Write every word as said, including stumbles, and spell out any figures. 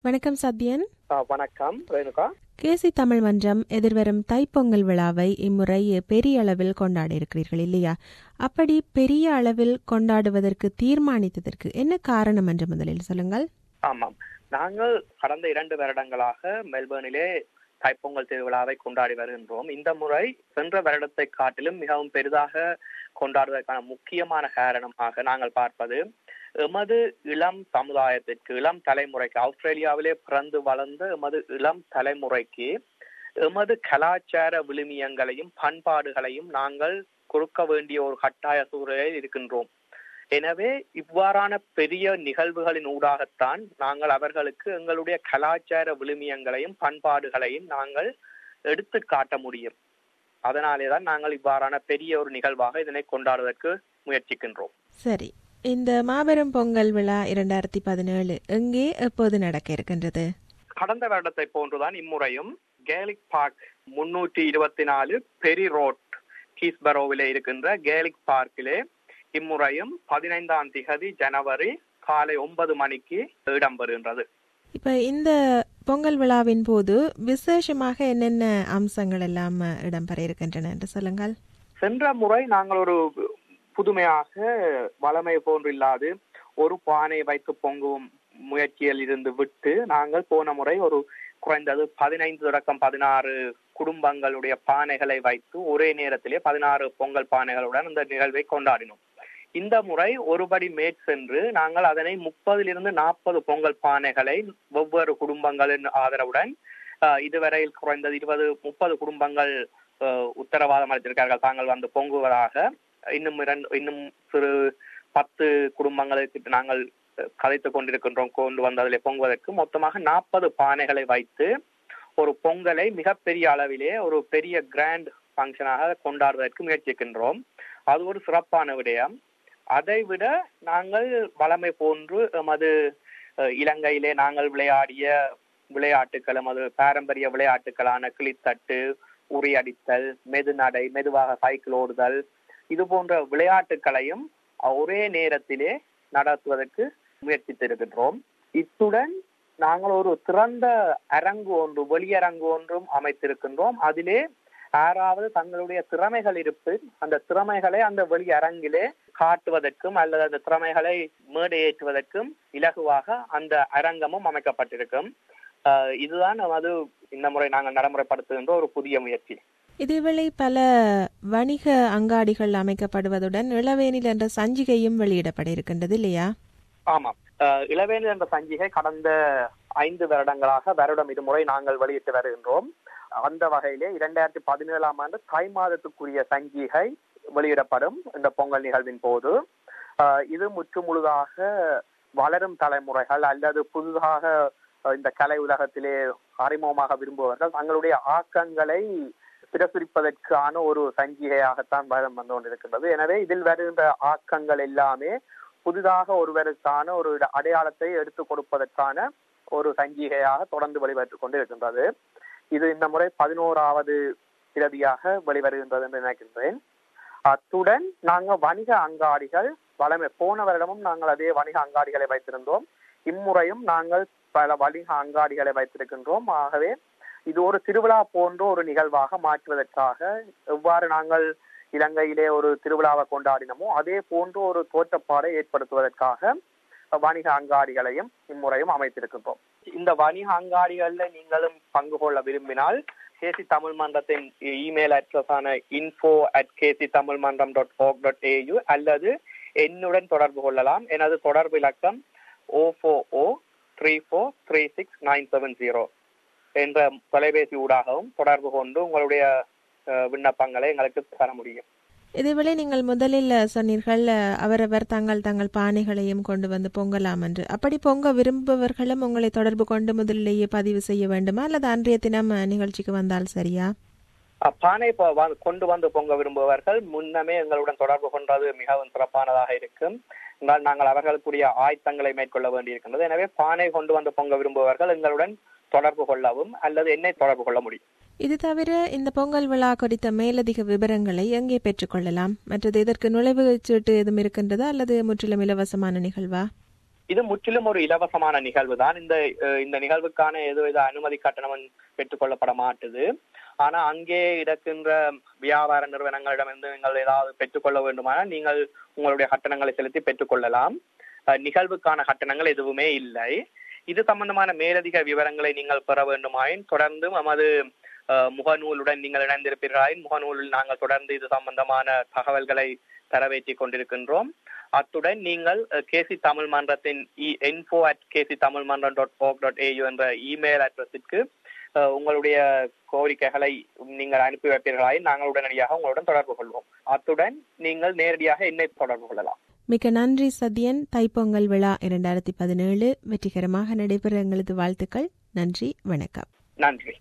வணக்கம் சத்யன். வணக்கம் ரேணுகா. கேசி தமிழ் மன்றம் எதிர்வரும் தைப்பொங்கல் விழாவை இம்முறை பெரிய அளவில் கொண்டாடி இருக்கிறீர்கள் இல்லையா? அப்படி பெரிய அளவில் கொண்டாடுவதற்கு தீர்மானித்ததற்கு என்ன காரணம் என்று முதலில் சொல்லுங்கள். ஆமாம், நாங்கள் கடந்த இரண்டு வருடங்களாக மெல்பர்னிலே தைப்பொங்கல் திருவிழாவை கொண்டாடி வருகின்றோம். இந்த முறை சென்ற வருடத்தை காட்டிலும் மிகவும் பெரிதாக கொண்டாடுவதற்கான முக்கியமான காரணமாக நாங்கள் பார்ப்பது, எமது இளம் சமுதாயத்திற்கு, இளம் தலைமுறைக்கு, ஆஸ்திரேலியாவிலே பிறந்து வளர்ந்த எமது இளம் தலைமுறைக்கு எமது கலாச்சார விழுமியங்களையும் பண்பாடுகளையும் நாங்கள் கொடுக்க வேண்டிய ஒரு கட்டாய சூழலில் இருக்கின்றோம். எனவே இவ்வாறான பெரிய நிகழ்வுகளின் ஊடாகத்தான் நாங்கள் அவர்களுக்கு எங்களுடைய கலாச்சார விழுமியங்களையும் பண்பாடுகளையும் நாங்கள் எடுத்து காட்ட முடியும். அதனாலேதான் நாங்கள் இவ்வாறான பெரிய ஒரு நிகழ்வாக இதனை கொண்டாடுவதற்கு முயற்சிக்கின்றோம். சரி, இந்த மாபெரும் பொங்கல் விழா இரண்டாயிரத்தி பதினேழு எங்கே எப்போது நடக்க இருக்கின்றது? கடந்த வருடத்தை போன்றுதான் இம்முறையும் கேலிக் பார்க் முன்னூற்றி இருபத்தி நாலு பெரி ரோட் கீஸ்பரோவிலே இருக்கின்ற கேலிக் பார்க்கிலே இம்முறையும் பதினைந்தாம் திகதி ஜனவரி காலை ஒன்பது மணிக்கு இடம்பெறுகின்றது. இப்ப இந்த பொங்கல் விழாவின் போது விசேஷமாக என்னென்ன அம்சங்கள் எல்லாம் இடம்பெற இருக்கின்றன என்று சொல்லுங்கள். சென்ற முறை நாங்கள் ஒரு புதுமையாக வளமை போன்று இல்லாது ஒரு பானை வைத்து பொங்கும் முயற்சியில் இருந்து விட்டு நாங்கள் போன முறை ஒரு குறைந்தது பதினைந்து தொடக்கம் பதினாறு குடும்பங்களுடைய பானைகளை வைத்து ஒரே நேரத்திலே பதினாறு பொங்கல் பானைகளுடன் இந்த நிகழ்வை கொண்டாடினோம். இந்த முறை ஒருபடி மேற் சென்று நாங்கள் அதனை முப்பதிலிருந்து நாற்பது பொங்கல் பானைகளை ஒவ்வொரு குடும்பங்களின் ஆதரவுடன் இதுவரையில் குறைந்தது இருபது முப்பது குடும்பங்கள் உத்தரவாதம் அளித்திருக்கார்கள் தாங்கள் வந்து பொங்குவதாக. இன்னும் இரண்டு இன்னும் சிறு பத்து குடும்பங்களுக்கு நாங்கள் கதைத்து கொண்டிருக்கின்றோம் கொண்டு வந்து அதிலே பொங்குவதற்கு. மொத்தமாக நாற்பது பானைகளை வைத்து ஒரு பொங்கலை மிகப்பெரிய அளவிலே ஒரு பெரிய கிராண்ட் ஃபங்க்ஷனாக கொண்டாடுவதற்கு முயற்சிக்கின்றோம். அது ஒரு சிறப்பான விடயம். அதை விட நாங்கள் வளமை போன்று எமது இலங்கையிலே நாங்கள் விளையாடிய விளையாட்டுகள், எமது பாரம்பரிய விளையாட்டுகளான கிளித்தட்டு, உரியடித்தல், மெது நடை, மெதுவாக சைக்கிள் ஓடுதல், இது போன்ற விளையாட்டுகளையும் ஒரே நேரத்திலே நடத்துவதற்கு முயற்சித்திருக்கின்றோம். இத்துடன் நாங்கள் ஒரு திறந்த அரங்கு ஒன்று, வெளியரங்கு ஒன்றும் அமைத்திருக்கின்றோம். அதிலே யாராவது தங்களுடைய திறமைகள் இருப்பு அந்த திறமைகளை அந்த வெளி அரங்கிலே காட்டுவதற்கும் அல்லது அந்த திறமைகளை மேடையேற்றுவதற்கும் இலகுவாக அந்த அரங்கமும் அமைக்கப்பட்டிருக்கும். இதுதான் அது இந்த முறை நாங்கள் நடைமுறைப்படுத்துகின்ற ஒரு புதிய முயற்சி. இதேவேளை பல வணிக அங்காடிகள் அமைக்கப்படுவதுடன் இளவேனில் என்ற சஞ்சிகையும் வெளியிடப்பட இருக்கின்றது இல்லையா? ஆமாம், இளவேனில் என்ற சஞ்சிகை கடந்த ஐந்து வருடங்களாக வருடம் இருமுறை நாங்கள் வெளியிட்டு வருகின்றோம். அந்த வகையிலே இரண்டாயிரத்தி பதினேழாம் ஆண்டு தை மாதத்துக்குரிய சஞ்சிகை வெளியிடப்படும் இந்த பொங்கல் நிகழ்வின் போது. இது முற்று முழுதாக வளரும் தலைமுறைகள் அல்லது புதிதாக இந்த கலை உலகத்திலே அறிமுகமாக விரும்புபவர்கள் தங்களுடைய ஆக்கங்களை பிரசுரிப்பதற்கான ஒரு சஞ்சிகையாகத்தான் வந்து கொண்டிருக்கின்றது. எனவே இதில் வருகின்ற ஆக்கங்கள் எல்லாமே புதிதாக ஒருவருக்கான ஒரு அடையாளத்தை எடுத்துக் கொடுப்பதற்கான ஒரு சஞ்சிகையாக தொடர்ந்து வெளிவற்றுக் கொண்டு இருக்கின்றது. இது இந்த முறை பதினோராவது பிரதியாக வெளிவருகின்றது என்று நினைக்கின்றேன். அத்துடன் நாங்கள் வணிக அங்காடிகள் வளமை போன வருடமும் நாங்கள் அதே வணிக அங்காடிகளை வைத்திருந்தோம். இம்முறையும் நாங்கள் பல வணிக அங்காடிகளை வைத்திருக்கின்றோம். ஆகவே இது ஒரு திருவிழா போன்ற ஒரு நிகழ்வாக மாற்றுவதற்காக எவ்வாறு நாங்கள் இலங்கையிலே ஒரு திருவிழாவை கொண்டாடினமோ அதே போன்ற ஒரு தோற்றப்பாடை ஏற்படுத்துவதற்காக வணிக அங்காடிகளையும் இம்முறையும் அமைத்திருக்கின்றோம். இந்த வணிக அங்காடிகள்ல நீங்களும் பங்கு கொள்ள விரும்பினால் கேசி தமிழ் மன்றத்தின் இமெயில் அட்ரஸான info at KC Tamil Mandram dot org dot AU அல்லது என்னுடன் தொடர்பு கொள்ளலாம். எனது தொடர்பு இலக்கம் oh four oh three four three six nine seven zero என்ற தொலைபேசி ஊடாகவும் தொடர்பு கொண்டு உங்களுடைய விண்ணப்பங்களை எங்களுக்கு தர முடியும். இதேவேளை நீங்கள் முதலில் சொன்னீர்கள் அவரவர் தங்கள் தங்கள் பானைகளையும் கொண்டு வந்து பொங்கலாம் என்று. அப்படி பொங்க விரும்புபவர்களும் உங்களை தொடர்பு கொண்டு முதலிலேயே பதிவு செய்ய வேண்டுமா அல்லது அன்றைய தினம் நிகழ்ச்சிக்கு வந்தால் சரியா? பானை கொண்டு வந்து பொங்க விரும்புபவர்கள் முன்னமே எங்களுடன் தொடர்பு கொண்டது மிகவும் சிறப்பானதாக இருக்கும். என்றால் நாங்கள் அவர்களுக்குரிய ஆயத்தங்களை மேற்கொள்ள வேண்டியிருக்கின்றது. எனவே பானை கொண்டு வந்து பொங்க விரும்புபவர்கள் எங்களுடன் தொடர்பு கொள்ளவும் அல்லது என்னை தொடர்பு கொள்ள முடியும். இது தவிர இந்த பொங்கல் விழா குறித்த மேலதிக விவரங்களை எங்கே பெற்றுக்கொள்ளலாம்? மற்றது இதற்கு நுழைவு சீட்டு எதுவும் இருக்கின்றதா அல்லது முற்றிலும் இலவசமான நிகழ்வா? இது முற்றிலும் ஒரு இலவசமான நிகழ்வு தான். இந்த இந்த நிகழ்வுக்கான எதுவித அனுமதி கட்டணம் பெற்றுக் கொள்ளப்பட மாட்டுது. ஆனா அங்கே இருக்கின்ற வியாபார நிறுவனங்களிடமிருந்து நீங்கள் ஏதாவது பெற்றுக்கொள்ள வேண்டுமானால் நீங்கள் உங்களுடைய கட்டணங்களை செலுத்தி பெற்றுக்கொள்ளலாம். நிகழ்வுக்கான கட்டணங்கள் எதுவுமே இல்லை. இது சம்பந்தமான மேலதிக விவரங்களை நீங்கள் பெற வேண்டுமாயின் தொடர்ந்து நமது முகநூலுடன் நீங்கள் இணைந்திருப்பீர்களாயின் முகநூலில் நாங்கள் தொடர்ந்து இது சம்பந்தமான தகவல்களை தரவேற்றி கொண்டிருக்கின்றோம். அத்துடன் நீங்கள் கேசி தமிழ் மன்றத்தின் info at KC Tamil Mandram dot org dot AU என்ற இமெயில் அட்ரஸிற்கு உங்களுடைய கோரிக்கைகளை நீங்கள் அனுப்பி வைப்பீர்களாயின் நாங்கள் உடனடியாக உங்களுடன் தொடர்பு கொள்வோம். அத்துடன் நீங்கள் நேரடியாக என்னை தொடர்பு கொள்ளலாம். மிக்க நன்றி சத்யன். தைப்பொங்கல் விழா இரண்டாயிரத்தி பதினேழு வெற்றிகரமாக நடைபெற எங்களது வாழ்த்துக்கள். நன்றி, வணக்கம். நன்றி.